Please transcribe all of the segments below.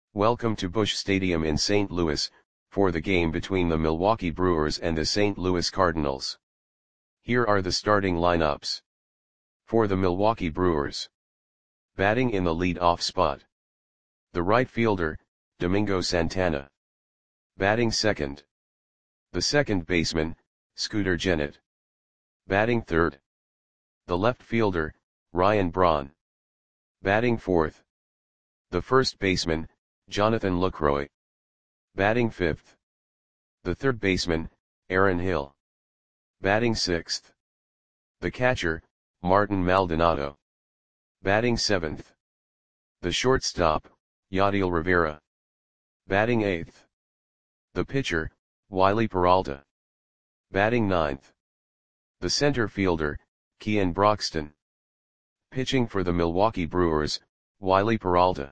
Welcome to Busch Stadium in St. Louis, for the game between the Milwaukee Brewers and the St. Louis Cardinals. Here are the starting lineups. For the Milwaukee Brewers. Batting in the lead-off spot. The right fielder, Domingo Santana. Batting second. The second baseman, Scooter Gennett. Batting third. The left fielder, Ryan Braun. Batting fourth. The first baseman, Jonathan Lucroy. Batting fifth. The third baseman, Aaron Hill. Batting sixth. The catcher, Martin Maldonado. Batting seventh. The shortstop, Yadiel Rivera. Batting eighth. The pitcher, Wiley Peralta. Batting ninth. The center fielder, Kean Broxton. Pitching for the Milwaukee Brewers, Wiley Peralta.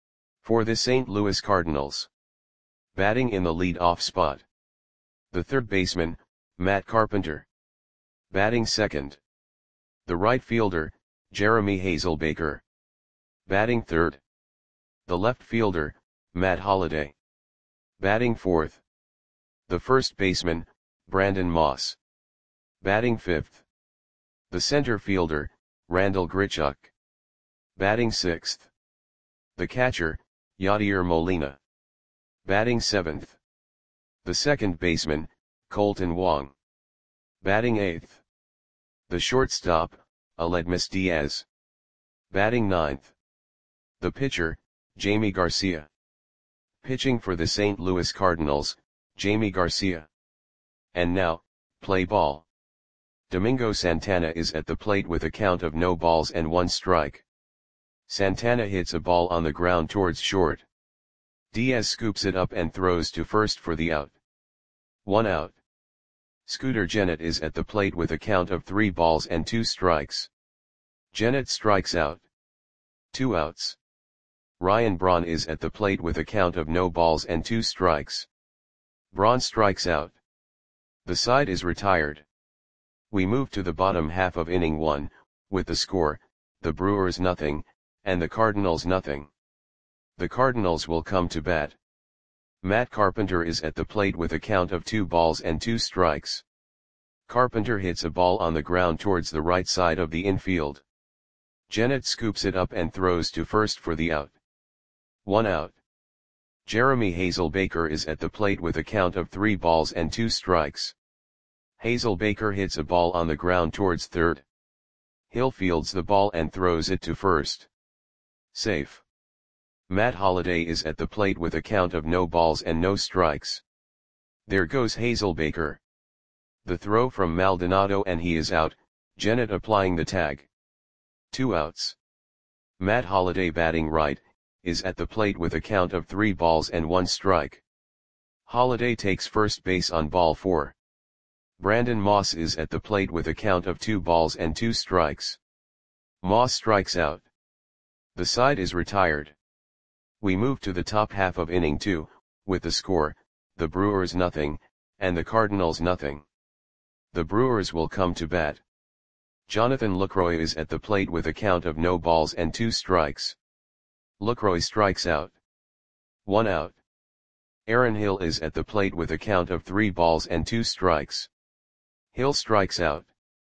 For the St. Louis Cardinals. Batting in the lead-off spot. The third baseman, Matt Carpenter. Batting second. The right fielder, Jeremy Hazelbaker. Batting third. The left fielder, Matt Holliday. Batting fourth. The first baseman, Brandon Moss. Batting fifth. The center fielder, Randal Grichuk. Batting sixth. The catcher, Yadier Molina. Batting seventh. The second baseman, Colton Wong. Batting eighth. The shortstop, Aledmys Diaz. Batting ninth. The pitcher, Jamie Garcia. Pitching for the St. Louis Cardinals, Jamie Garcia. And now, play ball. Domingo Santana is at the plate with a count of no balls and 1 strike. Santana hits a ball on the ground towards short. Diaz scoops it up and throws to first for the out. 1 out. Scooter Gennett is at the plate with a count of 3 balls and 2 strikes. Gennett strikes out. 2 outs. Ryan Braun is at the plate with a count of no balls and 2 strikes. Braun strikes out. The side is retired. We move to the bottom half of inning 1, with the score, the Brewers 0, and the Cardinals 0. The Cardinals will come to bat. Matt Carpenter is at the plate with a count of 2 balls and 2 strikes. Carpenter hits a ball on the ground towards the right side of the infield. Gennett scoops it up and throws to first for the out. 1 out. Jeremy Hazelbaker is at the plate with a count of 3 balls and 2 strikes. Hazelbaker hits a ball on the ground towards third. Hill fields the ball and throws it to first. Safe. Matt Holliday is at the plate with a count of no balls and no strikes. There goes Hazelbaker. The throw from Maldonado and he is out, Gennett applying the tag. 2 outs. Matt Holliday batting right, is at the plate with a count of 3 balls and 1 strike. Holliday takes first base on ball 4. Brandon Moss is at the plate with a count of 2 balls and 2 strikes. Moss strikes out. The side is retired. We move to the top half of inning 2, with the score, the Brewers 0, and the Cardinals 0. The Brewers will come to bat. Jonathan Lucroy is at the plate with a count of no balls and 2 strikes. Lucroy strikes out. 1 out. Aaron Hill is at the plate with a count of 3 balls and 2 strikes. Hill strikes out.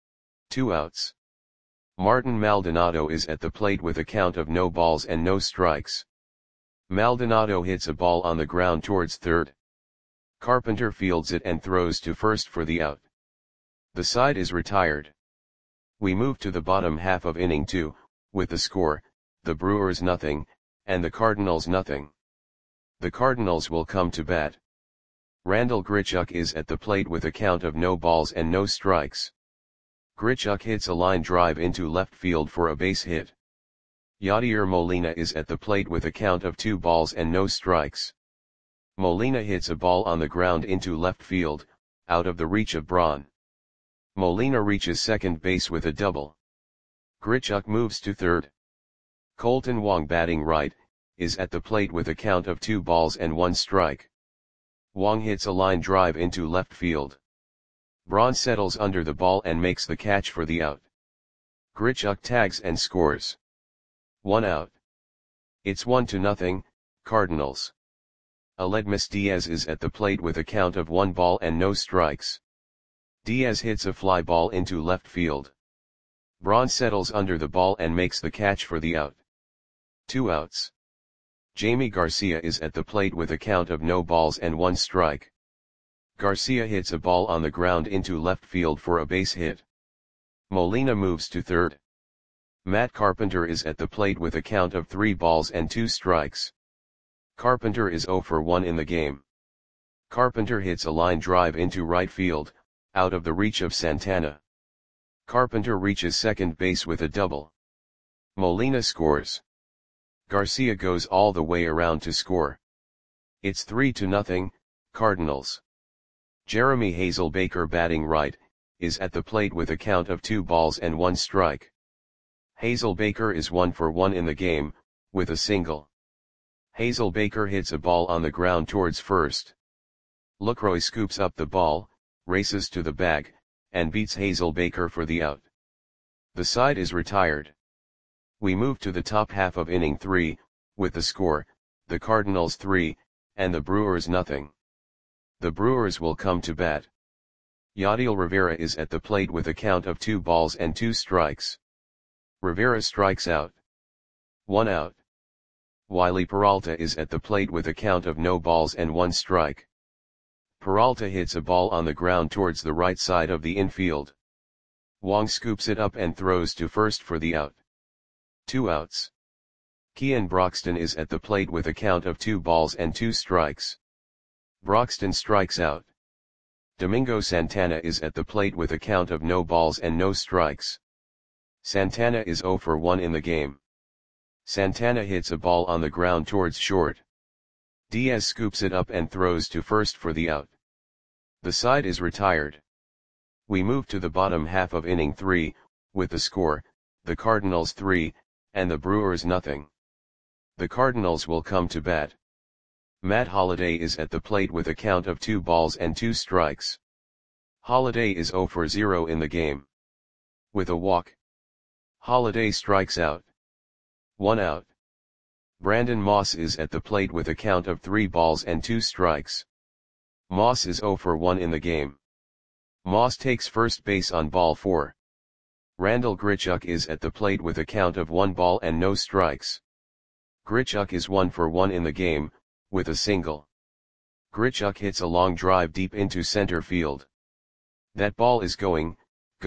2 outs. Martin Maldonado is at the plate with a count of no balls and no strikes. Maldonado hits a ball on the ground towards third. Carpenter fields it and throws to first for the out. The side is retired. We move to the bottom half of inning 2, with the score, the Brewers 0, and the Cardinals 0. The Cardinals will come to bat. Randal Grichuk is at the plate with a count of no balls and no strikes. Grichuk hits a line drive into left field for a base hit. Yadier Molina is at the plate with a count of 2 balls and no strikes. Molina hits a ball on the ground into left field, out of the reach of Braun. Molina reaches second base with a double. Grichuk moves to third. Colton Wong batting right, is at the plate with a count of 2 balls and 1 strike. Wong hits a line drive into left field. Braun settles under the ball and makes the catch for the out. Grichuk tags and scores. 1 out. It's 1-0, Cardinals. Aledmys Diaz is at the plate with a count of 1 ball and no strikes. Diaz hits a fly ball into left field. Braun settles under the ball and makes the catch for the out. 2 outs. Jamie Garcia is at the plate with a count of no balls and 1 strike. Garcia hits a ball on the ground into left field for a base hit. Molina moves to third. Matt Carpenter is at the plate with a count of 3 balls and 2 strikes. Carpenter is 0 for 1 in the game. Carpenter hits a line drive into right field, out of the reach of Santana. Carpenter reaches second base with a double. Molina scores. Garcia goes all the way around to score. It's 3-0, Cardinals. Jeremy Hazelbaker, batting right, is at the plate with a count of 2 balls and 1 strike. Hazelbaker is 1 for 1 in the game, with a single. Hazelbaker hits a ball on the ground towards first. Lucroy scoops up the ball, races to the bag, and beats Hazelbaker for the out. The side is retired. We move to the top half of inning 3, with the score, the Cardinals 3, and the Brewers nothing. The Brewers will come to bat. Yadiel Rivera is at the plate with a count of 2 balls and 2 strikes. Rivera strikes out. 1 out. Wiley Peralta is at the plate with a count of no balls and 1 strike. Peralta hits a ball on the ground towards the right side of the infield. Wong scoops it up and throws to first for the out. 2 outs. Kean Broxton is at the plate with a count of 2 balls and 2 strikes. Broxton strikes out. Domingo Santana is at the plate with a count of no balls and no strikes. Santana is 0 for 1 in the game. Santana hits a ball on the ground towards short. Diaz scoops it up and throws to first for the out. The side is retired. We move to the bottom half of inning 3, with the score, the Cardinals 3, and the Brewers nothing. The Cardinals will come to bat. Matt Holliday is at the plate with a count of 2 balls and 2 strikes. Holliday is 0 for 0 in the game. With a walk, Holliday strikes out. 1 out. Brandon Moss is at the plate with a count of 3 balls and 2 strikes. Moss is 0 for 1 in the game. Moss takes first base on ball 4. Randall Grichuk is at the plate with a count of 1 ball and no strikes. Grichuk is 1 for 1 in the game, with a single. Grichuk hits a long drive deep into center field. That ball is gone.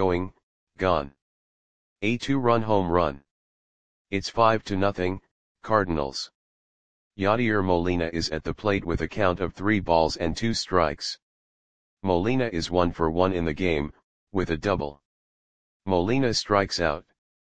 A 2-run home run. It's 5-0, Cardinals. Yadier Molina is at the plate with a count of 3 balls and 2 strikes. Molina is 1 for 1 in the game, with a double. Molina strikes out.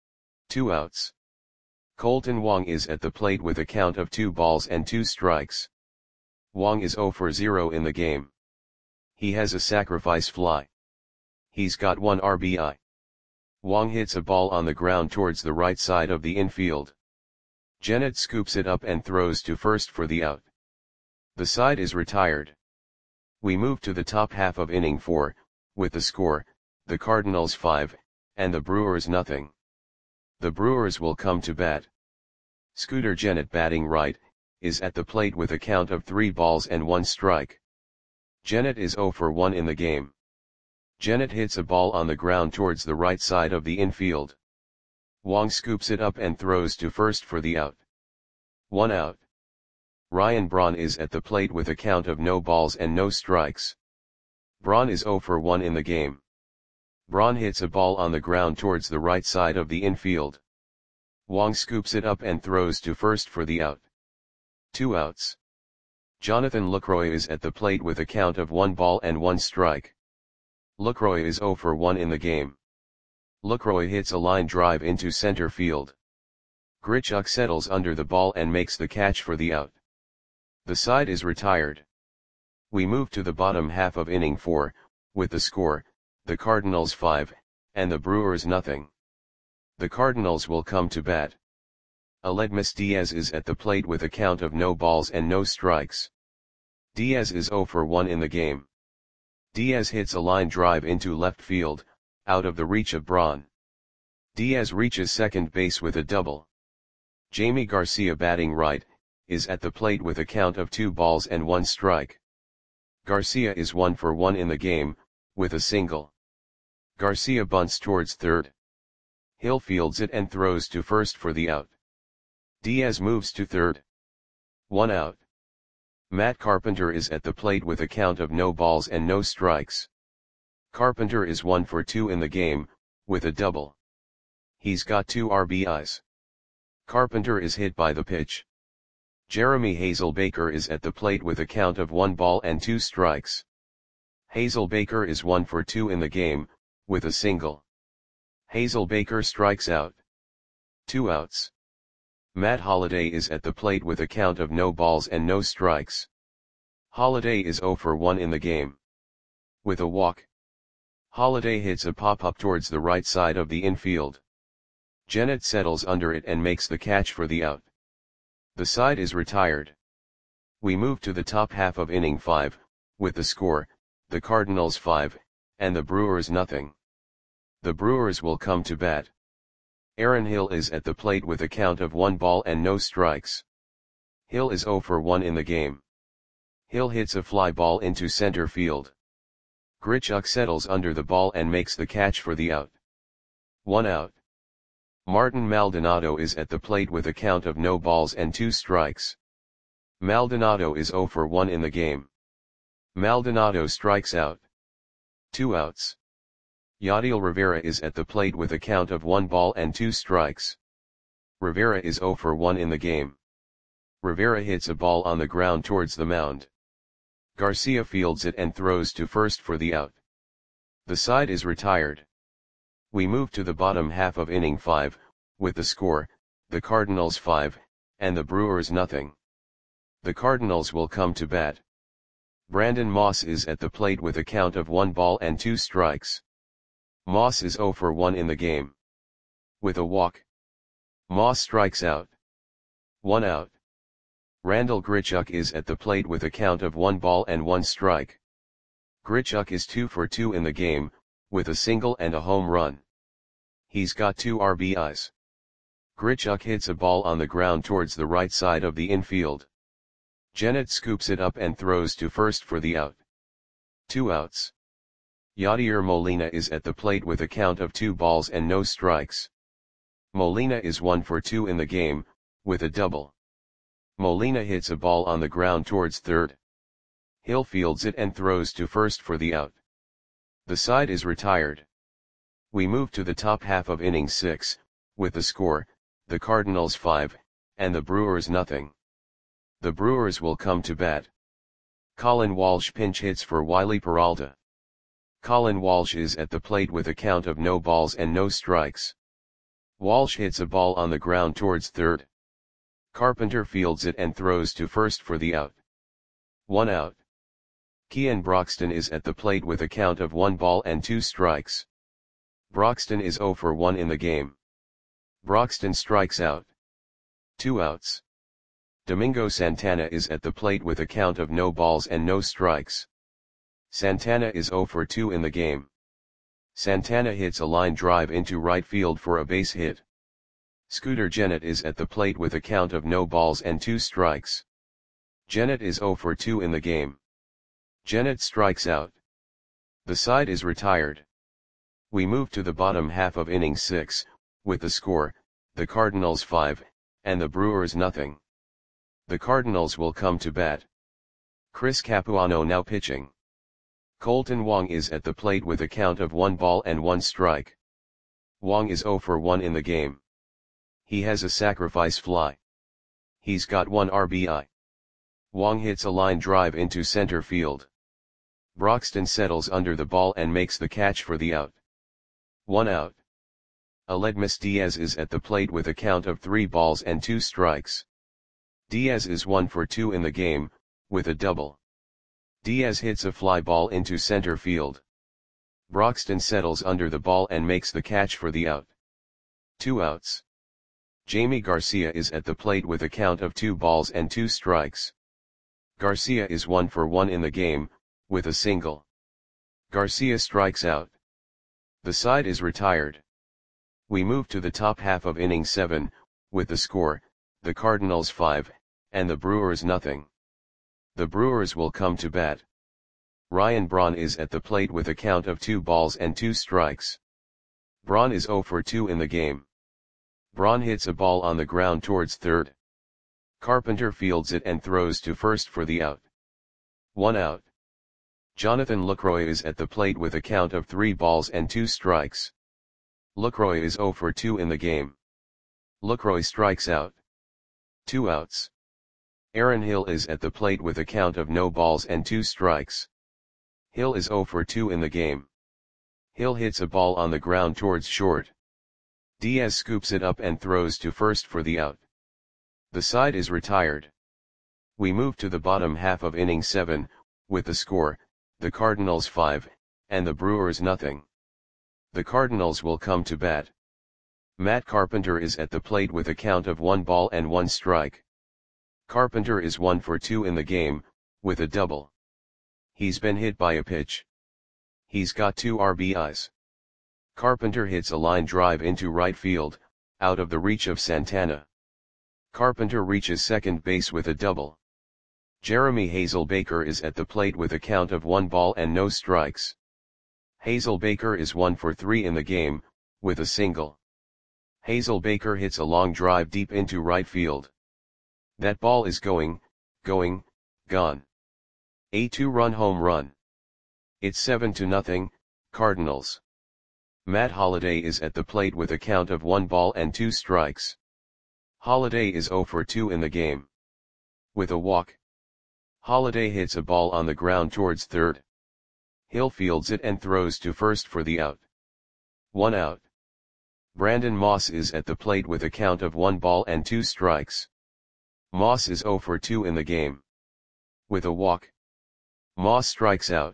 2 outs. Colton Wong is at the plate with a count of 2 balls and 2 strikes. Wong is 0 for 0 in the game. He has a sacrifice fly. He's got 1 RBI. Wong hits a ball on the ground towards the right side of the infield. Jennett scoops it up and throws to first for the out. The side is retired. We move to the top half of inning 4, with the score, the Cardinals 5, and the Brewers nothing. The Brewers will come to bat. Scooter Jennett, batting right, is at the plate with a count of 3 balls and 1 strike. Jennett is 0 for 1 in the game. Jennett hits a ball on the ground towards the right side of the infield. Wong scoops it up and throws to first for the out. 1 out. Ryan Braun is at the plate with a count of no balls and no strikes. Braun is 0 for 1 in the game. Braun hits a ball on the ground towards the right side of the infield. Wong scoops it up and throws to first for the out. 2 outs. Jonathan Lucroy is at the plate with a count of 1 ball and 1 strike. Lucroy is 0 for 1 in the game. Lucroy hits a line drive into center field. Grichuk settles under the ball and makes the catch for the out. The side is retired. We move to the bottom half of inning 4, with the score, the Cardinals 5, and the Brewers nothing. The Cardinals will come to bat. Aledmys Diaz is at the plate with a count of no balls and no strikes. Diaz is 0 for 1 in the game. Diaz hits a line drive into left field, out of the reach of Braun. Diaz reaches second base with a double. Jamie Garcia, batting right, is at the plate with a count of 2 balls and 1 strike. Garcia is 1 for 1 in the game, with a single. Garcia bunts towards third. Hill fields it and throws to first for the out. Diaz moves to third. 1 out. Matt Carpenter is at the plate with a count of no balls and no strikes. Carpenter is 1 for 2 in the game, with a double. He's got 2 RBIs. Carpenter is hit by the pitch. Jeremy Hazelbaker is at the plate with a count of 1 ball and 2 strikes. Hazelbaker is 1 for 2 in the game, with a single. Hazelbaker strikes out. 2 outs. Matt Holliday is at the plate with a count of no balls and no strikes. Holliday is 0 for 1 in the game. With a walk. Holliday hits a pop-up towards the right side of the infield. Jennett settles under it and makes the catch for the out. The side is retired. We move to the top half of inning 5, with the score, the Cardinals 5, and the Brewers nothing. The Brewers will come to bat. Aaron Hill is at the plate with a count of 1 ball and no strikes. Hill is 0 for 1 in the game. Hill hits a fly ball into center field. Grichuk settles under the ball and makes the catch for the out. 1 out. Martin Maldonado is at the plate with a count of no balls and 2 strikes. Maldonado is 0 for 1 in the game. Maldonado strikes out. 2 outs. Yadiel Rivera is at the plate with a count of 1 ball and 2 strikes. Rivera is 0 for 1 in the game. Rivera hits a ball on the ground towards the mound. Garcia fields it and throws to first for the out. The side is retired. We move to the bottom half of inning 5, with the score, the Cardinals 5, and the Brewers nothing. The Cardinals will come to bat. Brandon Moss is at the plate with a count of 1 ball and 2 strikes. Moss is 0 for 1 in the game. With a walk. Moss strikes out. 1 out. Randall Grichuk is at the plate with a count of 1 ball and 1 strike. Grichuk is 2 for 2 in the game, with a single and a home run. He's got 2 RBIs. Grichuk hits a ball on the ground towards the right side of the infield. Jennett scoops it up and throws to first for the out. 2 outs. Yadier Molina is at the plate with a count of 2 balls and no strikes. Molina is 1 for 2 in the game, with a double. Molina hits a ball on the ground towards third. Hill fields it and throws to first for the out. The side is retired. We move to the top half of inning 6, with the score, the Cardinals 5, and the Brewers nothing. The Brewers will come to bat. Colin Walsh pinch hits for Wiley Peralta. Colin Walsh is at the plate with a count of no balls and no strikes. Walsh hits a ball on the ground towards third. Carpenter fields it and throws to first for the out. 1 out. Kean Broxton is at the plate with a count of 1 ball and 2 strikes. Broxton is 0 for 1 in the game. Broxton strikes out. 2 outs. Domingo Santana is at the plate with a count of no balls and no strikes. Santana is 0 for 2 in the game. Santana hits a line drive into right field for a base hit. Scooter Jennett is at the plate with a count of no balls and 2 strikes. Jennett is 0 for 2 in the game. Jennett strikes out. The side is retired. We move to the bottom half of inning 6, with the score, the Cardinals 5, and the Brewers nothing. The Cardinals will come to bat. Chris Capuano now pitching. Colton Wong is at the plate with a count of 1 ball and 1 strike. Wong is 0 for 1 in the game. He has a sacrifice fly. He's got 1 RBI. Wong hits a line drive into center field. Broxton settles under the ball and makes the catch for the out. 1 out. Aledmus Diaz is at the plate with a count of 3 balls and 2 strikes. Diaz is 1 for 2 in the game, with a double. Diaz hits a fly ball into center field. Broxton settles under the ball and makes the catch for the out. 2 outs. Jamie Garcia is at the plate with a count of 2 balls and 2 strikes. Garcia is 1 for 1 in the game, with a single. Garcia strikes out. The side is retired. We move to the top half of inning 7, with the score, the Cardinals 5, and the Brewers nothing. The Brewers will come to bat. Ryan Braun is at the plate with a count of 2 balls and 2 strikes. Braun is 0 for 2 in the game. Braun hits a ball on the ground towards third. Carpenter fields it and throws to first for the out. 1 out. Jonathan Lucroy is at the plate with a count of 3 balls and 2 strikes. Lucroy is 0 for 2 in the game. Lucroy strikes out. 2 outs. Aaron Hill is at the plate with a count of no balls and 2 strikes. Hill is 0 for 2 in the game. Hill hits a ball on the ground towards short. Diaz scoops it up and throws to first for the out. The side is retired. We move to the bottom half of inning 7, with the score, the Cardinals 5, and the Brewers nothing. The Cardinals will come to bat. Matt Carpenter is at the plate with a count of 1 ball and 1 strike. Carpenter is 1 for 2 in the game, with a double. He's been hit by a pitch. He's got 2 RBIs. Carpenter hits a line drive into right field, out of the reach of Santana. Carpenter reaches second base with a double. Jeremy Hazelbaker is at the plate with a count of 1 ball and no strikes. Hazelbaker is 1 for 3 in the game, with a single. Hazelbaker hits a long drive deep into right field. That ball is gone. A 2-run home run. It's 7-0, Cardinals. Matt Holliday is at the plate with a count of 1 ball and 2 strikes. Holliday is 0 for 2 in the game. With a walk. Holliday hits a ball on the ground towards third. Hill fields it and throws to first for the out. 1 out. Brandon Moss is at the plate with a count of 1 ball and 2 strikes. Moss is 0 for 2 in the game. With a walk. Moss strikes out.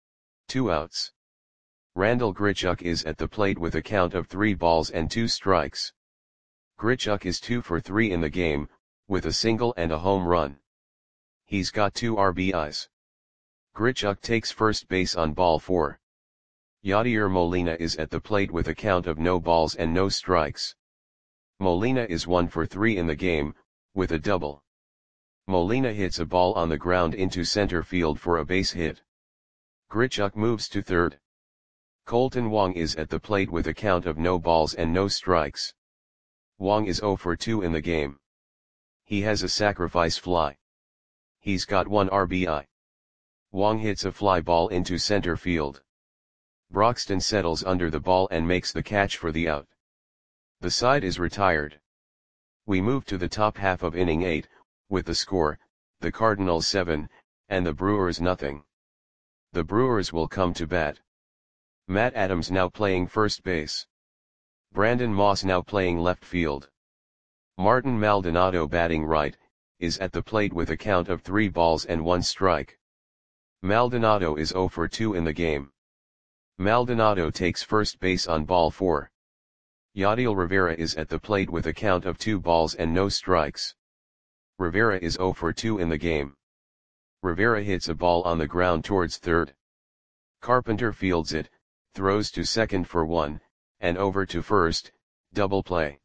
2 outs. Randall Grichuk is at the plate with a count of 3 balls and 2 strikes. Grichuk is 2 for 3 in the game, with a single and a home run. He's got 2 RBIs. Grichuk takes first base on ball 4. Yadier Molina is at the plate with a count of no balls and no strikes. Molina is 1 for 3 in the game, with a double. Molina hits a ball on the ground into center field for a base hit. Grichuk moves to third. Colton Wong is at the plate with a count of no balls and no strikes. Wong is 0 for 2 in the game. He has a sacrifice fly. He's got 1 RBI. Wong hits a fly ball into center field. Broxton settles under the ball and makes the catch for the out. The side is retired. We move to the top half of inning 8, with the score, the Cardinals 7, and the Brewers nothing. The Brewers will come to bat. Matt Adams now playing first base. Brandon Moss now playing left field. Martin Maldonado batting right, is at the plate with a count of 3 balls and 1 strike. Maldonado is 0 for 2 in the game. Maldonado takes first base on ball 4. Yadiel Rivera is at the plate with a count of 2 balls and no strikes. Rivera is 0 for 2 in the game. Rivera hits a ball on the ground towards third. Carpenter fields it, throws to second for 1, and over to first, double play.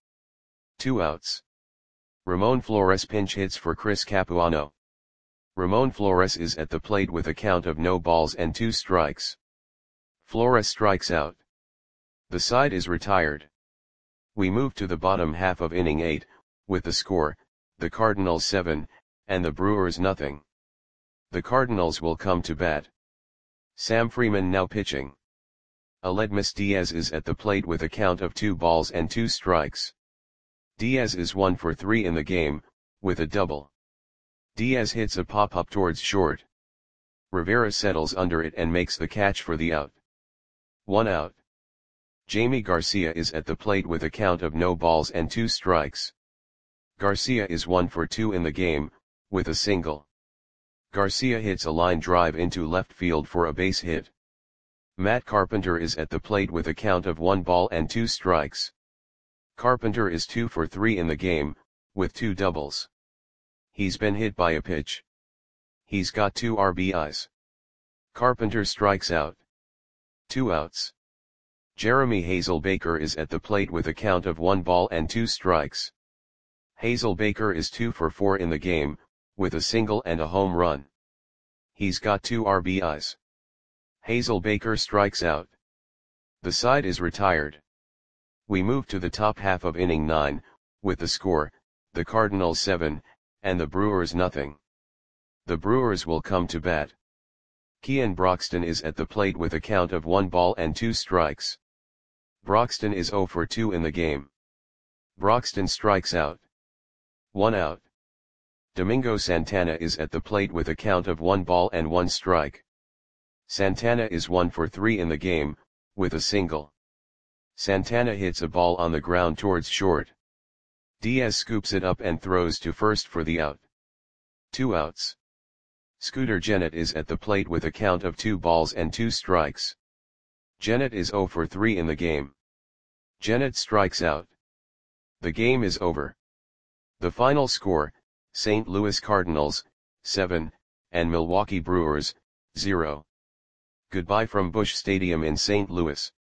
2 outs. Ramon Flores pinch hits for Chris Capuano. Ramon Flores is at the plate with a count of no balls and 2 strikes. Flores strikes out. The side is retired. We move to the bottom half of inning 8, with the score, the Cardinals 7, and the Brewers nothing. The Cardinals will come to bat. Sam Freeman now pitching. Aledmus Diaz is at the plate with a count of 2 balls and 2 strikes. Diaz is 1 for 3 in the game, with a double. Diaz hits a pop-up towards short. Rivera settles under it and makes the catch for the out. 1 out. Jamie Garcia is at the plate with a count of no balls and 2 strikes. Garcia is 1 for 2 in the game, with a single. Garcia hits a line drive into left field for a base hit. Matt Carpenter is at the plate with a count of 1 ball and 2 strikes. Carpenter is 2 for 3 in the game, with 2 doubles. He's been hit by a pitch. He's got 2 RBIs. Carpenter strikes out. 2 outs. Jeremy Hazelbaker is at the plate with a count of 1 ball and 2 strikes. Hazel Baker is 2 for 4 in the game, with a single and a home run. He's got 2 RBIs. Hazel Baker strikes out. The side is retired. We move to the top half of inning 9, with the score, the Cardinals 7, and the Brewers nothing. The Brewers will come to bat. Kean Broxton is at the plate with a count of 1 ball and 2 strikes. Broxton is 0 for 2 in the game. Broxton strikes out. 1 out. Domingo Santana is at the plate with a count of 1 ball and 1 strike. Santana is 1 for 3 in the game, with a single. Santana hits a ball on the ground towards short. Diaz scoops it up and throws to first for the out. 2 outs. Scooter Gennett is at the plate with a count of 2 balls and 2 strikes. Gennett is 0 for 3 in the game. Gennett strikes out. The game is over. The final score, St. Louis Cardinals, 7, and Milwaukee Brewers, 0. Goodbye from Busch Stadium in St. Louis.